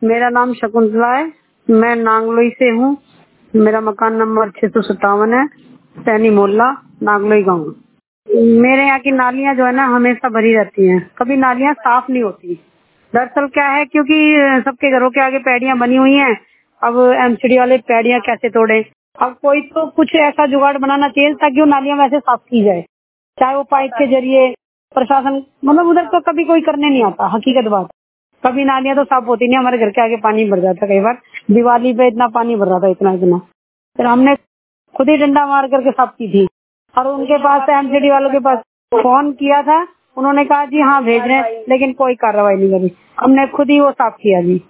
मेरा नाम शकुंतला है। मैं नांगलोई से हूँ। मेरा मकान नंबर 657 है, सैनी मोहल्ला, नांगलोई गांव। मेरे यहाँ की नालियाँ जो है ना हमेशा भरी रहती हैं, कभी नालियाँ साफ नहीं होती। दरअसल क्या है, क्योंकि सबके घरों के आगे पैड़ियाँ बनी हुई हैं। अब एमसीडी वाले पैड़ियाँ कैसे तोड़े। अब कोई तो कुछ ऐसा जुगाड़ बनाना चाहिए ताकि वो नालियाँ वैसे साफ की जाए, चाहे वो पाइप के जरिए। प्रशासन मतलब उधर तो कभी कोई करने नहीं आता, हकीकत बात। कभी नालियाँ तो साफ होती नहीं। हमारे घर के आगे पानी भर जाता, कई बार दिवाली पे इतना पानी भर रहा था, इतना इतना। फिर हमने खुद ही डंडा मार करके साफ की थी। और उनके पास एमसीडी वालों के पास फोन किया था, उन्होंने कहा जी हाँ भेज रहे हैं, लेकिन कोई कार्रवाई नहीं करी। हमने खुद ही वो साफ किया जी।